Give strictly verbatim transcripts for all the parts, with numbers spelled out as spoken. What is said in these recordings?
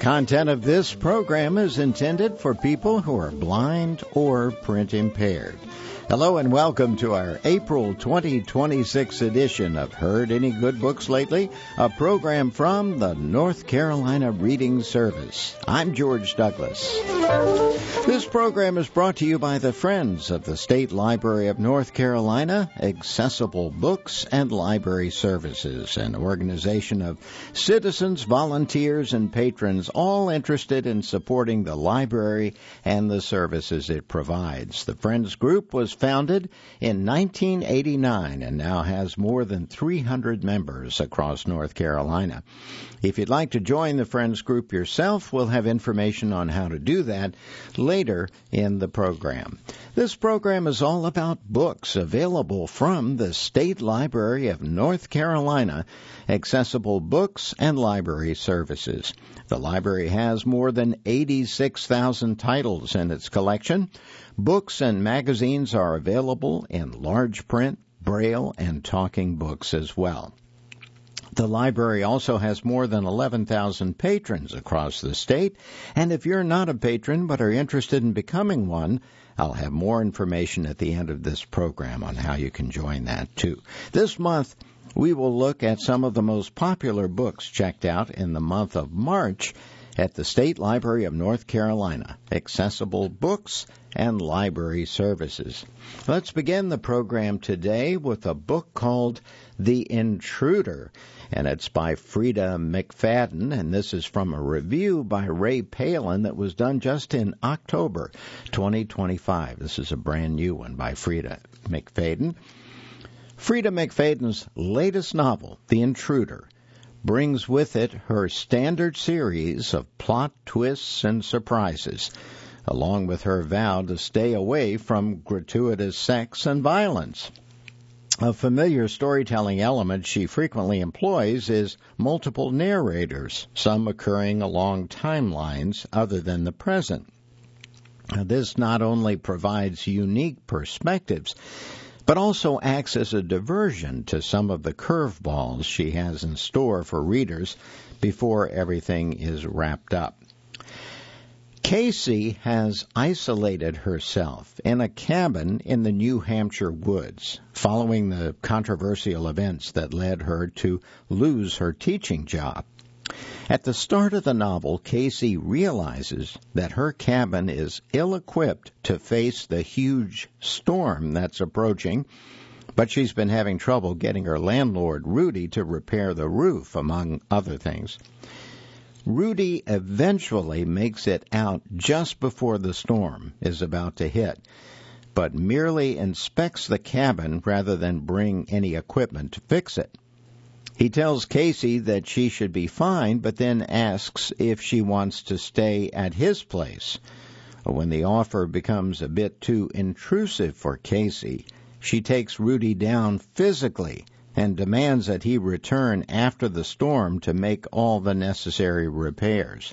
content of this program is intended for people who are blind or print impaired. Hello and welcome to our April twenty twenty-six edition of Heard Any Good Books Lately, a program from the North Carolina Reading Service. I'm George Douglas. This program is brought to you by the Friends of the State Library of North Carolina, Accessible Books and Library Services, an organization of citizens, volunteers, and patrons all interested in supporting the library and the services it provides. The Friends group was founded in nineteen eighty-nine and now has more than three hundred members across North Carolina. If you'd like to join the Friends group yourself, we'll have information on how to do that later in the program. This program is all about books available from the State Library of North Carolina, Accessible Books and Library Services. The library has more than eighty-six thousand titles in its collection. Books and magazines are available in large print, braille, and talking books as well. The library also has more than eleven thousand patrons across the state, and if you're not a patron but are interested in becoming one, I'll have more information at the end of this program on how you can join that too. This month, we will look at some of the most popular books checked out in the month of March at the State Library of North Carolina, Accessible Books and Library Services. Let's begin the program today with a book called The Intruder, and it's by Frida McFadden, and this is from a review by Ray Palin that was done just in October twenty twenty-five. This is a brand new one by Frida McFadden. Frida McFadden's latest novel, The Intruder, brings with it her standard series of plot twists and surprises, along with her vow to stay away from gratuitous sex and violence. A familiar storytelling element she frequently employs is multiple narrators, some occurring along timelines other than the present. Now, this not only provides unique perspectives, but also acts as a diversion to some of the curveballs she has in store for readers before everything is wrapped up. Casey has isolated herself in a cabin in the New Hampshire woods following the controversial events that led her to lose her teaching job. At the start of the novel, Casey realizes that her cabin is ill-equipped to face the huge storm that's approaching, but she's been having trouble getting her landlord, Rudy, to repair the roof, among other things. Rudy eventually makes it out just before the storm is about to hit, but merely inspects the cabin rather than bring any equipment to fix it. He tells Casey that she should be fine, but then asks if she wants to stay at his place. When the offer becomes a bit too intrusive for Casey, she takes Rudy down physically and demands that he return after the storm to make all the necessary repairs.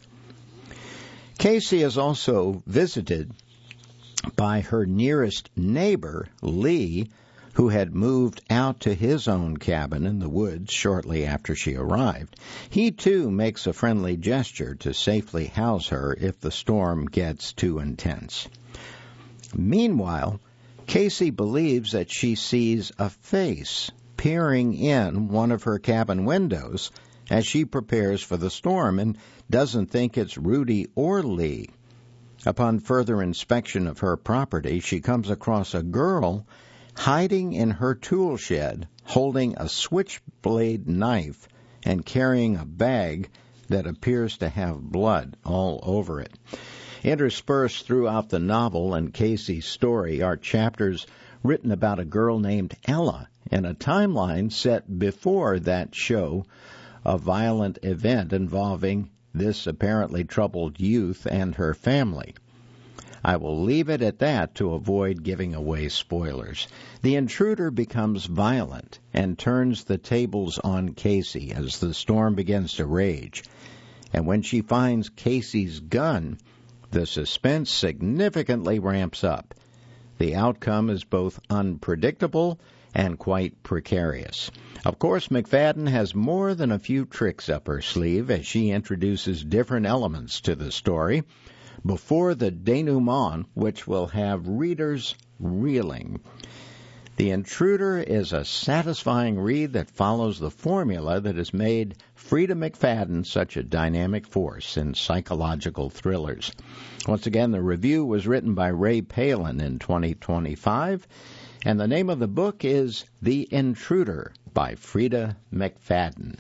Casey is also visited by her nearest neighbor, Lee, who had moved out to his own cabin in the woods shortly after she arrived. He, too, makes a friendly gesture to safely house her if the storm gets too intense. Meanwhile, Casey believes that she sees a face peering in one of her cabin windows as she prepares for the storm and doesn't think it's Rudy or Lee. Upon further inspection of her property, she comes across a girl hiding in her tool shed, holding a switchblade knife and carrying a bag that appears to have blood all over it. Interspersed throughout the novel and Casey's story are chapters written about a girl named Ella in a timeline set before that show, a violent event involving this apparently troubled youth and her family. I will leave it at that to avoid giving away spoilers. The intruder becomes violent and turns the tables on Casey as the storm begins to rage. And when she finds Casey's gun, the suspense significantly ramps up. The outcome is both unpredictable and quite precarious. Of course, McFadden has more than a few tricks up her sleeve as she introduces different elements to the story before the denouement, which will have readers reeling. The Intruder is a satisfying read that follows the formula that has made Freida McFadden such a dynamic force in psychological thrillers. Once again, the review was written by Ray Palin in twenty twenty-five, and the name of the book is The Intruder by Freida McFadden.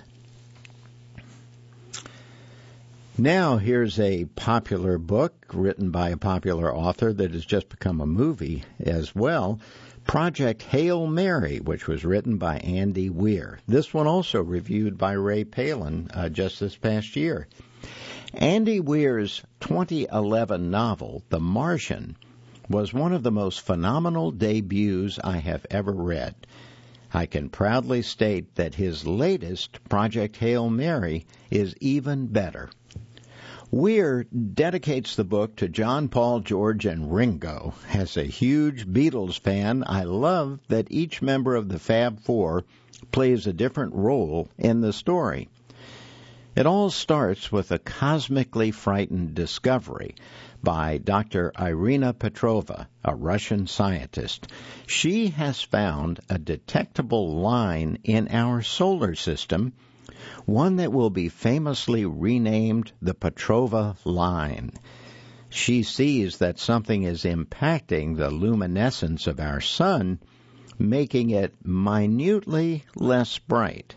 Now here's a popular book written by a popular author that has just become a movie as well, Project Hail Mary, which was written by Andy Weir. This one also reviewed by Ray Palin uh, just this past year. Andy Weir's twenty eleven novel, The Martian, was one of the most phenomenal debuts I have ever read. I can proudly state that his latest, Project Hail Mary, is even better. Weir dedicates the book to John, Paul, George, and Ringo. As a huge Beatles fan, I love that each member of the Fab Four plays a different role in the story. It all starts with a cosmically frightened discovery by Doctor Irina Petrova, a Russian scientist. She has found a detectable line in our solar system, one that will be famously renamed the Petrova Line. She sees that something is impacting the luminescence of our sun, making it minutely less bright.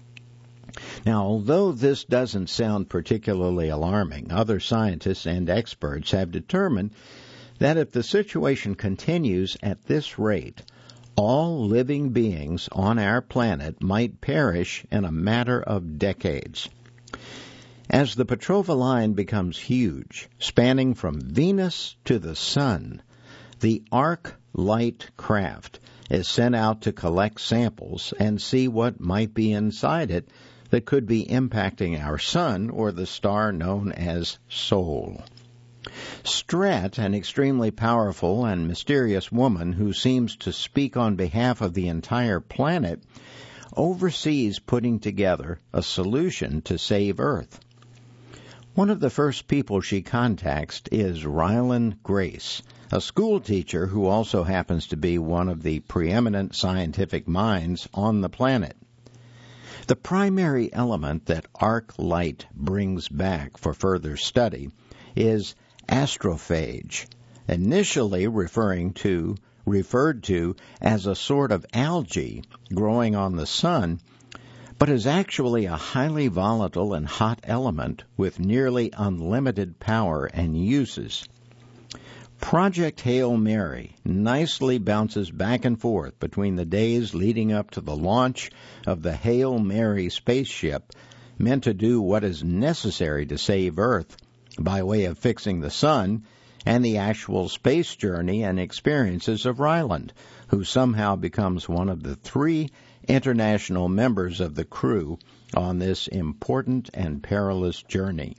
Now, although this doesn't sound particularly alarming, other scientists and experts have determined that if the situation continues at this rate, all living beings on our planet might perish in a matter of decades. As the Petrova Line becomes huge, spanning from Venus to the Sun, the Arc Light craft is sent out to collect samples and see what might be inside it that could be impacting our Sun or the star known as Sol. Strat, an extremely powerful and mysterious woman who seems to speak on behalf of the entire planet, oversees putting together a solution to save Earth. One of the first people she contacts is Ryland Grace, a school teacher who also happens to be one of the preeminent scientific minds on the planet. The primary element that Arc Light brings back for further study is astrophage, initially referring to referred to as a sort of algae growing on the sun, but is actually a highly volatile and hot element with nearly unlimited power and uses. Project Hail Mary nicely bounces back and forth between the days leading up to the launch of the Hail Mary spaceship meant to do what is necessary to save Earth by way of fixing the sun, and the actual space journey and experiences of Ryland, who somehow becomes one of the three international members of the crew on this important and perilous journey.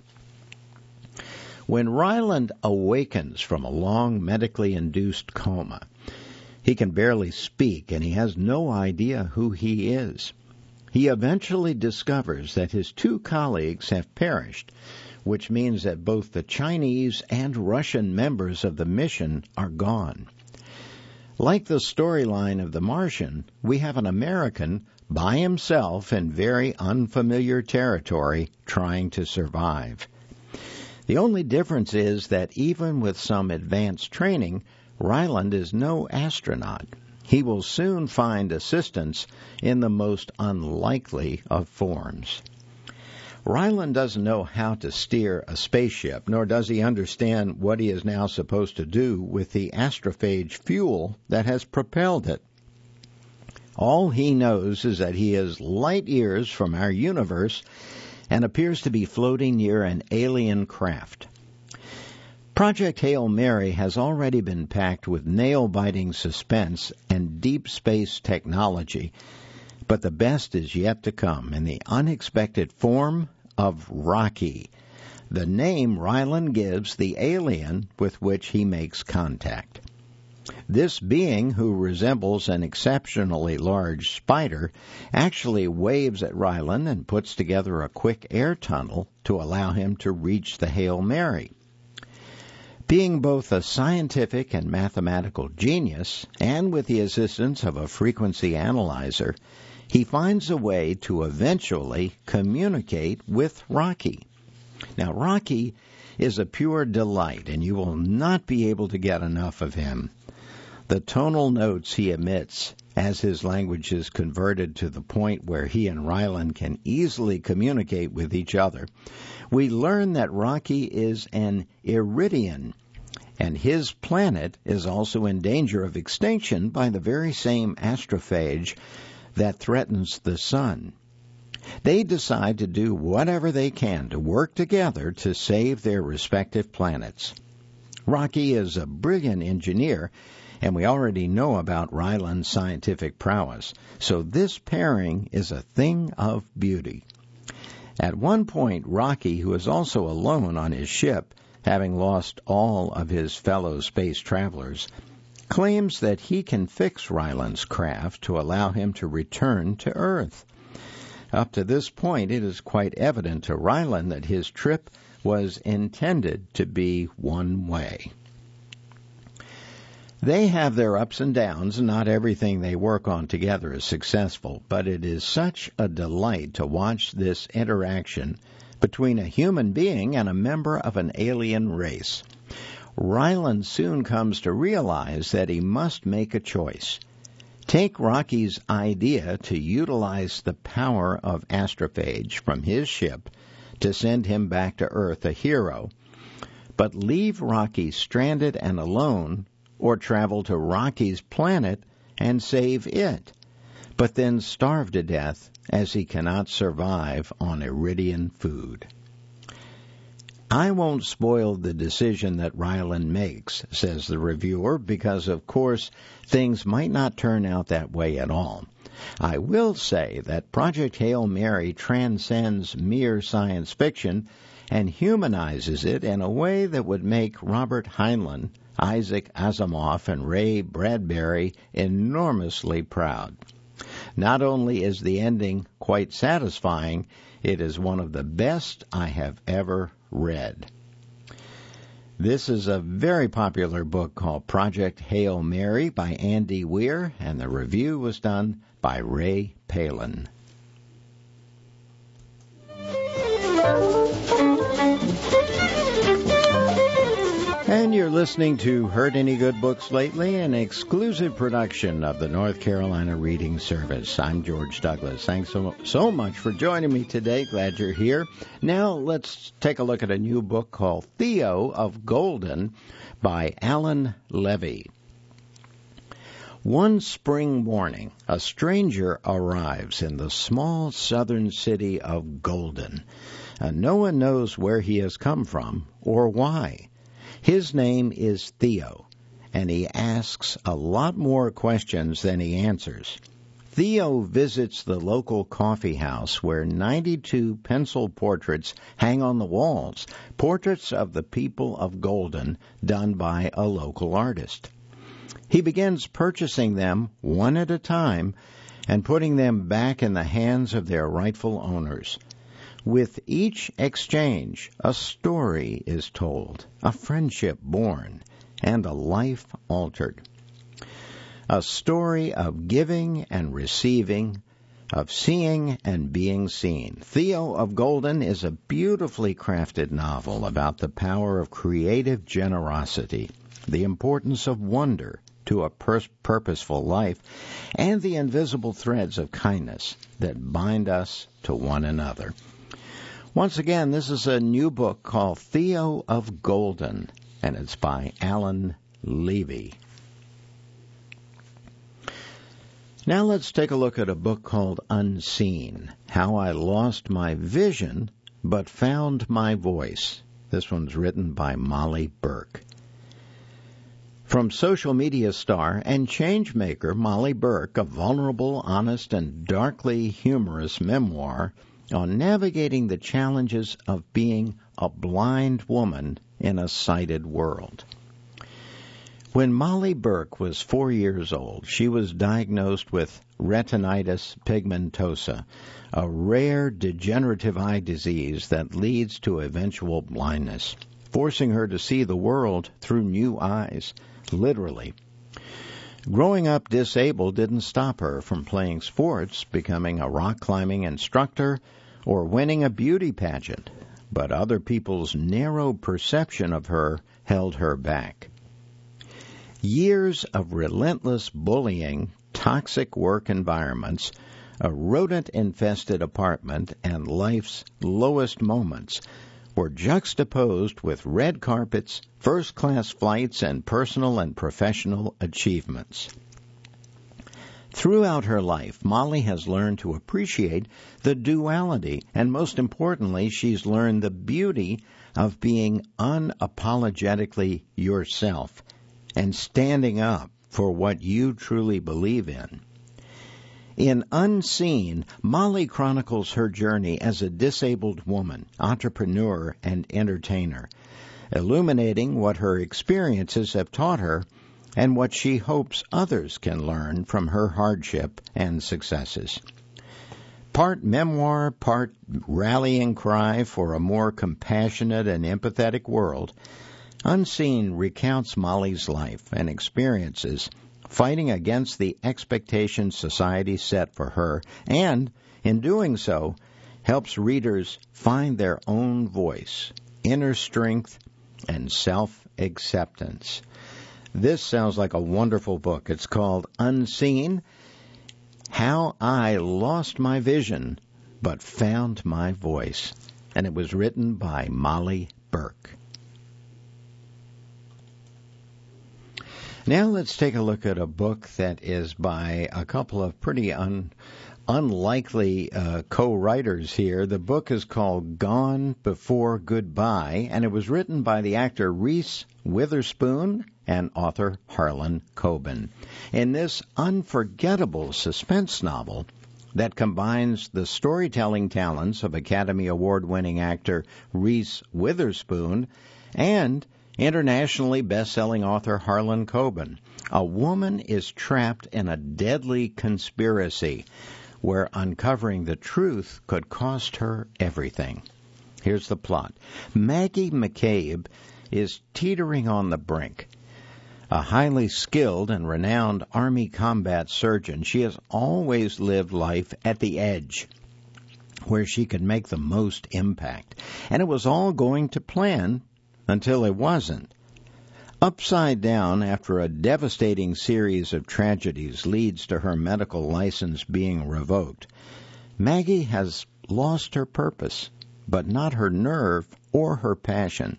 When Ryland awakens from a long medically induced coma, he can barely speak and he has no idea who he is. He eventually discovers that his two colleagues have perished, which means that both the Chinese and Russian members of the mission are gone. Like the storyline of The Martian, we have an American by himself in very unfamiliar territory trying to survive. The only difference is that even with some advanced training, Ryland is no astronaut. He will soon find assistance in the most unlikely of forms. Ryland doesn't know how to steer a spaceship, nor does he understand what he is now supposed to do with the astrophage fuel that has propelled it. All he knows is that he is light years from our universe and appears to be floating near an alien craft. Project Hail Mary has already been packed with nail-biting suspense and deep space technology, but the best is yet to come in the unexpected form of Rocky, the name Ryland gives the alien with which he makes contact. This being, who resembles an exceptionally large spider, actually waves at Rylan and puts together a quick air tunnel to allow him to reach the Hail Mary. Being both a scientific and mathematical genius, and with the assistance of a frequency analyzer, he finds a way to eventually communicate with Rocky. Now, Rocky is a pure delight, and you will not be able to get enough of him. The tonal notes he emits as his language is converted to the point where he and Rylan can easily communicate with each other. We learn that Rocky is an Iridian, and his planet is also in danger of extinction by the very same astrophage that threatens the sun. They decide to do whatever they can to work together to save their respective planets. Rocky is a brilliant engineer, and we already know about Rylan's scientific prowess, so this pairing is a thing of beauty. At one point, Rocky, who is also alone on his ship, having lost all of his fellow space travelers, claims that he can fix Rylan's craft to allow him to return to Earth. Up to this point, it is quite evident to Rylan that his trip was intended to be one way. They have their ups and downs, and not everything they work on together is successful, but it is such a delight to watch this interaction between a human being and a member of an alien race. Rylan soon comes to realize that he must make a choice. Take Rocky's idea to utilize the power of Astrophage from his ship to send him back to Earth a hero, but leave Rocky stranded and alone, or travel to Rocky's planet and save it, but then starve to death as he cannot survive on Iridian food. I won't spoil the decision that Rylan makes, says the reviewer, because, of course, things might not turn out that way at all. I will say that Project Hail Mary transcends mere science fiction and humanizes it in a way that would make Robert Heinlein, Isaac Asimov, and Ray Bradbury enormously proud. Not only is the ending quite satisfying, it is one of the best I have ever read. This is a very popular book called Project Hail Mary by Andy Weir, and the review was done by Ray Palin. And you're listening to Heard Any Good Books Lately, an exclusive production of the North Carolina Reading Service. I'm George Douglas. Thanks so, so much for joining me today. Glad you're here. Now let's take a look at a new book called Theo of Golden by Alan Levy. One spring morning, a stranger arrives in the small southern city of Golden, and no one knows where he has come from or why. His name is Theo, and he asks a lot more questions than he answers. Theo visits the local coffee house where ninety-two pencil portraits hang on the walls, portraits of the people of Golden done by a local artist. He begins purchasing them one at a time and putting them back in the hands of their rightful owners. With each exchange, a story is told, a friendship born, and a life altered. A story of giving and receiving, of seeing and being seen. Theo of Golden is a beautifully crafted novel about the power of creative generosity, the importance of wonder to a pur- purposeful life, and the invisible threads of kindness that bind us to one another. Once again, this is a new book called Theo of Golden, and it's by Alan Levy. Now let's take a look at a book called Unseen, How I Lost My Vision But Found My Voice. This one's written by Molly Burke. From social media star and changemaker Molly Burke, a vulnerable, honest, and darkly humorous memoir on navigating the challenges of being a blind woman in a sighted world. When Molly Burke was four years old, she was diagnosed with retinitis pigmentosa, a rare degenerative eye disease that leads to eventual blindness, forcing her to see the world through new eyes, literally. Growing up disabled didn't stop her from playing sports, becoming a rock climbing instructor, or winning a beauty pageant, but other people's narrow perception of her held her back. Years of relentless bullying, toxic work environments, a rodent-infested apartment, and life's lowest moments were juxtaposed with red carpets, first-class flights, and personal and professional achievements. Throughout her life, Molly has learned to appreciate the duality, and most importantly, she's learned the beauty of being unapologetically yourself and standing up for what you truly believe in. In Unseen, Molly chronicles her journey as a disabled woman, entrepreneur, and entertainer, illuminating what her experiences have taught her and what she hopes others can learn from her hardship and successes. Part memoir, part rallying cry for a more compassionate and empathetic world, Unseen recounts Molly's life and experiences fighting against the expectations society set for her, and, in doing so, helps readers find their own voice, inner strength, and self-acceptance. This sounds like a wonderful book. It's called Unseen, How I Lost My Vision But Found My Voice, and it was written by Molly Burke. Now let's take a look at a book that is by a couple of pretty un, unlikely uh, co-writers here. The book is called Gone Before Goodbye, and it was written by the actor Reese Witherspoon and author Harlan Coben. In this unforgettable suspense novel that combines the storytelling talents of Academy Award-winning actor Reese Witherspoon and internationally best-selling author Harlan Coben, a woman is trapped in a deadly conspiracy where uncovering the truth could cost her everything. Here's the plot. Maggie McCabe is teetering on the brink. A highly skilled and renowned Army combat surgeon, she has always lived life at the edge, where she could make the most impact. And it was all going to plan until it wasn't. Upside down after a devastating series of tragedies leads to her medical license being revoked, Maggie has lost her purpose, but not her nerve or her passion.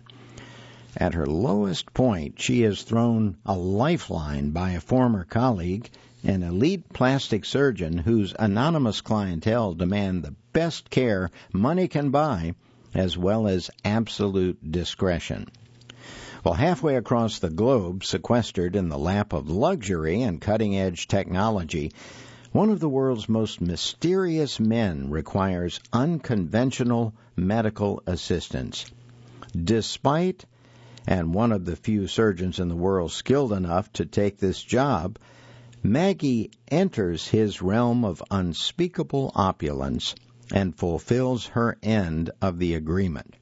At her lowest point, she is thrown a lifeline by a former colleague, an elite plastic surgeon whose anonymous clientele demand the best care money can buy, as well as absolute discretion. Well, halfway across the globe, sequestered in the lap of luxury and cutting-edge technology, one of the world's most mysterious men requires unconventional medical assistance. Despite, and one of the few surgeons in the world skilled enough to take this job, Maggie enters his realm of unspeakable opulence and fulfills her end of the agreement.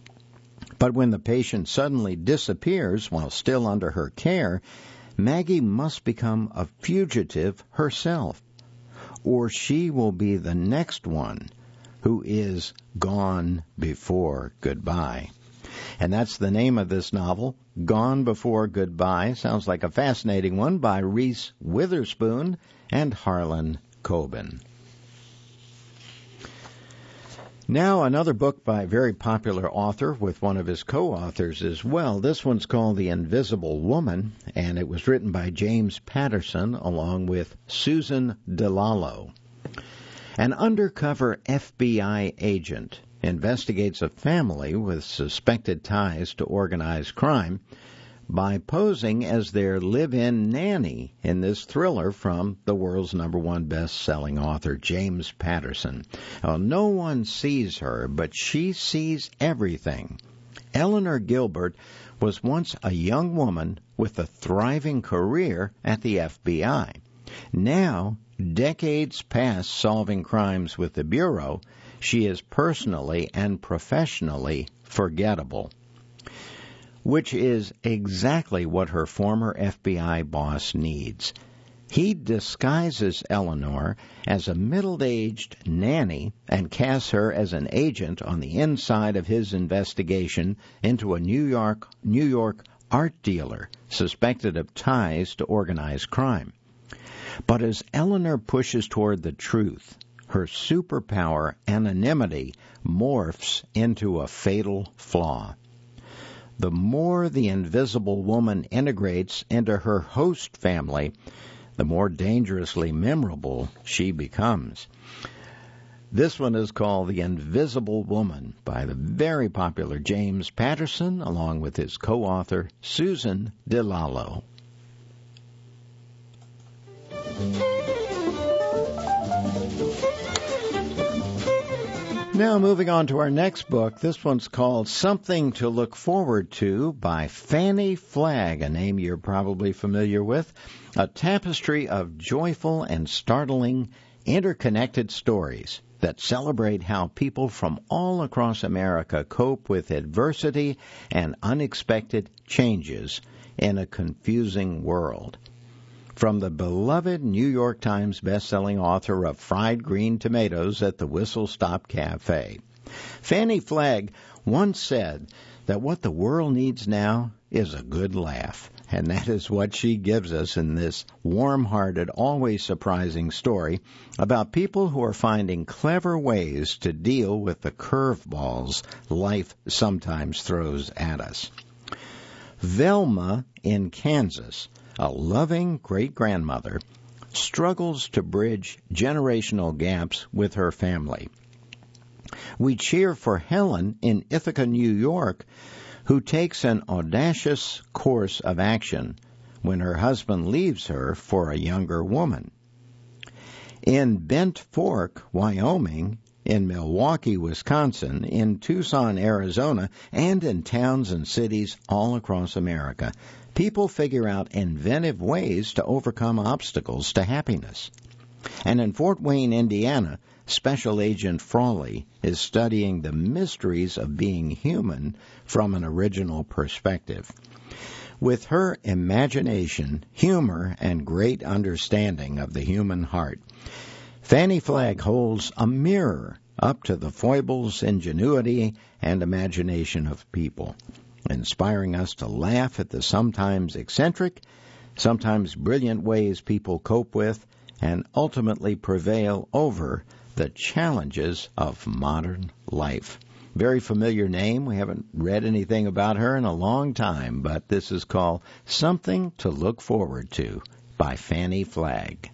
But when the patient suddenly disappears while still under her care, Maggie must become a fugitive herself, or she will be the next one who is gone before goodbye. And that's the name of this novel, Gone Before Goodbye. Sounds like a fascinating one, by Reese Witherspoon and Harlan Coben. Now another book by a very popular author with one of his co-authors as well. This one's called The Invisible Woman, and it was written by James Patterson along with Susan DeLallo. An undercover F B I agent investigates a family with suspected ties to organized crime by posing as their live-in nanny in this thriller from the world's number one best-selling author, James Patterson. Now, no one sees her, but she sees everything. Eleanor Gilbert was once a young woman with a thriving career at the F B I. Now, decades past solving crimes with the Bureau, she is personally and professionally forgettable, which is exactly what her former F B I boss needs. He disguises Eleanor as a middle-aged nanny and casts her as an agent on the inside of his investigation into a New York, New York art dealer suspected of ties to organized crime. But as Eleanor pushes toward the truth, her superpower anonymity morphs into a fatal flaw. The more the invisible woman integrates into her host family, the more dangerously memorable she becomes. This one is called The Invisible Woman by the very popular James Patterson, along with his co-author Susan DeLallo. Now moving on to our next book. This one's called Something to Look Forward To by Fannie Flagg, a name you're probably familiar with. A tapestry of joyful and startling interconnected stories that celebrate how people from all across America cope with adversity and unexpected changes in a confusing world. From the beloved New York Times bestselling author of Fried Green Tomatoes at the Whistle Stop Cafe, Fannie Flagg once said that what the world needs now is a good laugh. And that is what she gives us in this warm-hearted, always surprising story about people who are finding clever ways to deal with the curveballs life sometimes throws at us. Velma in Kansas, a loving great-grandmother, struggles to bridge generational gaps with her family. We cheer for Helen in Ithaca, New York, who takes an audacious course of action when her husband leaves her for a younger woman. In Bent Fork, Wyoming, in Milwaukee, Wisconsin, in Tucson, Arizona, and in towns and cities all across America, people figure out inventive ways to overcome obstacles to happiness. And in Fort Wayne, Indiana, Special Agent Frawley is studying the mysteries of being human from an original perspective. With her imagination, humor, and great understanding of the human heart, Fannie Flagg holds a mirror up to the foibles, ingenuity, and imagination of people, inspiring us to laugh at the sometimes eccentric, sometimes brilliant ways people cope with and ultimately prevail over the challenges of modern life. Very familiar name. We haven't read anything about her in a long time, but this is called Something to Look Forward To by Fannie Flagg.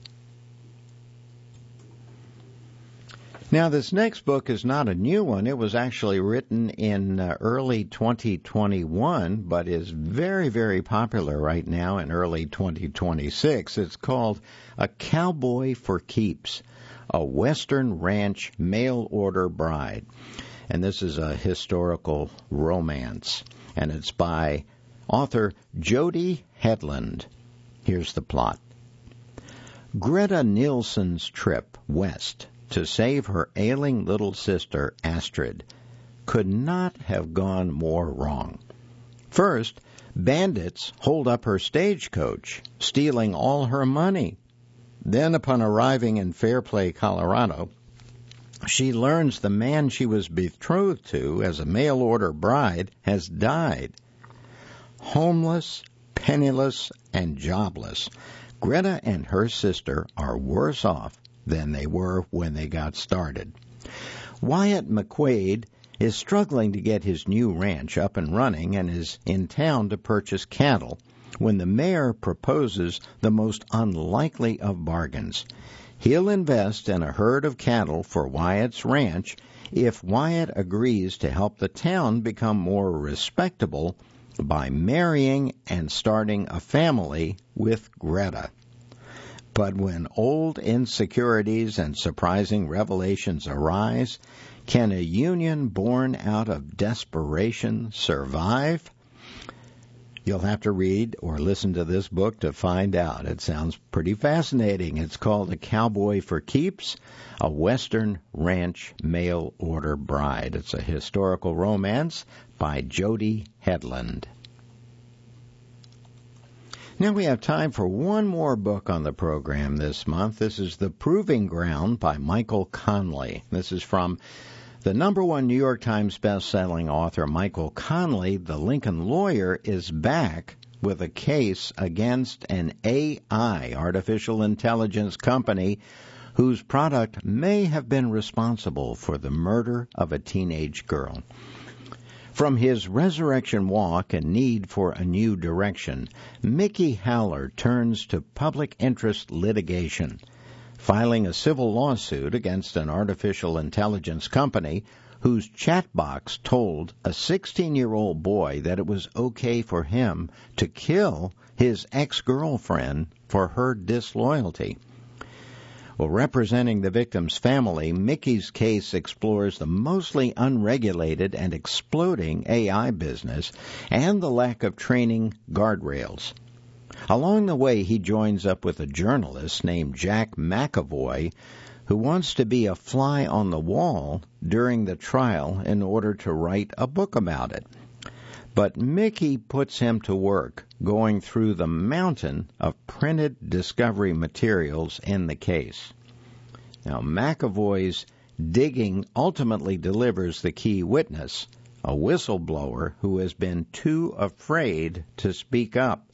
Now, this next book is not a new one. It was actually written in uh, early twenty twenty-one, but is very, very popular right now in early twenty twenty-six. It's called A Cowboy for Keeps, a Western Ranch Mail-Order Bride. And this is a historical romance, and it's by author Jody Hedlund. Here's the plot. Greta Nielsen's trip west to save her ailing little sister, Astrid, could not have gone more wrong. First, bandits hold up her stagecoach, stealing all her money. Then, upon arriving in Fairplay, Colorado, she learns the man she was betrothed to as a mail-order bride has died. Homeless, penniless, and jobless, Greta and her sister are worse off than they were when they got started. Wyatt McQuaid is struggling to get his new ranch up and running and is in town to purchase cattle when the mayor proposes the most unlikely of bargains. He'll invest in a herd of cattle for Wyatt's ranch if Wyatt agrees to help the town become more respectable by marrying and starting a family with Greta. But when old insecurities and surprising revelations arise, can a union born out of desperation survive? You'll have to read or listen to this book to find out. It sounds pretty fascinating. It's called A Cowboy for Keeps, A Western Ranch Mail Order Bride. It's a historical romance by Jody Headland. Now we have time for one more book on the program this month. This is The Proving Ground by Michael Connelly. This is from the number one New York Times best-selling author Michael Connelly. The Lincoln lawyer is back with a case against an A I, artificial intelligence company, whose product may have been responsible for the murder of a teenage girl. From his resurrection walk and need for a new direction, Mickey Haller turns to public interest litigation, filing a civil lawsuit against an artificial intelligence company whose chat box told a sixteen-year-old boy that it was okay for him to kill his ex-girlfriend for her disloyalty. Well, representing the victim's family, Mickey's case explores the mostly unregulated and exploding A I business and the lack of training guardrails. Along the way, he joins up with a journalist named Jack McAvoy, who wants to be a fly on the wall during the trial in order to write a book about it. But Mickey puts him to work, going through the mountain of printed discovery materials in the case. Now, McAvoy's digging ultimately delivers the key witness, a whistleblower who has been too afraid to speak up.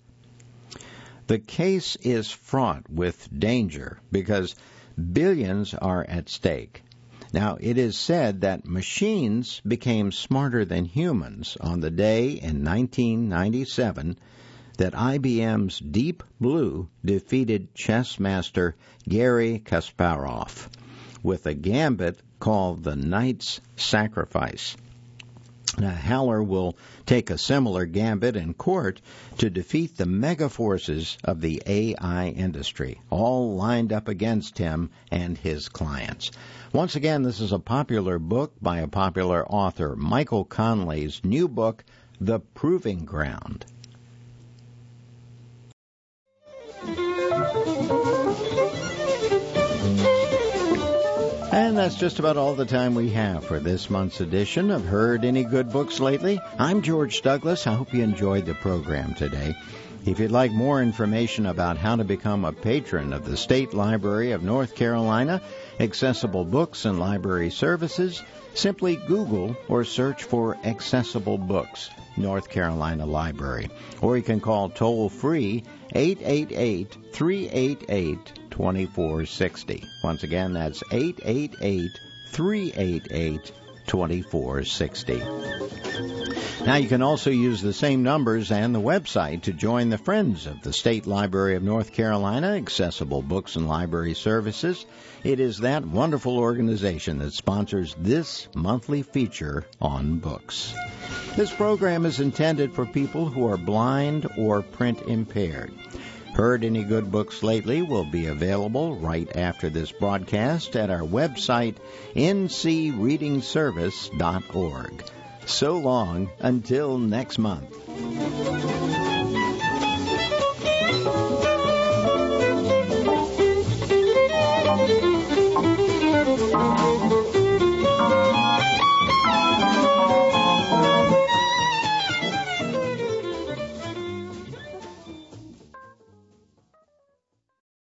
The case is fraught with danger because billions are at stake. Now, it is said that machines became smarter than humans on the day in nineteen ninety-seven that I B M's Deep Blue defeated chess master Garry Kasparov with a gambit called the Knight's Sacrifice. Now, Haller will take a similar gambit in court to defeat the mega forces of the A I industry, all lined up against him and his clients. Once again, this is a popular book by a popular author, Michael Connelly's new book, The Proving Ground. And that's just about all the time we have for this month's edition of Heard Any Good Books Lately? I'm George Douglas. I hope you enjoyed the program today. If you'd like more information about how to become a patron of the State Library of North Carolina, accessible books and library services, simply Google or search for Accessible Books, North Carolina Library. Or you can call toll-free eight eight eight, three eight eight, two four six zero. Once again, that's eight eight eight, three eight eight, two four six zero. Now, you can also use the same numbers and the website to join the Friends of the State Library of North Carolina, Accessible Books and Library Services. It is that wonderful organization that sponsors this monthly feature on books. This program is intended for people who are blind or print impaired. Heard Any Good Books Lately will be available right after this broadcast at our website, n c reading service dot org. So long until next month.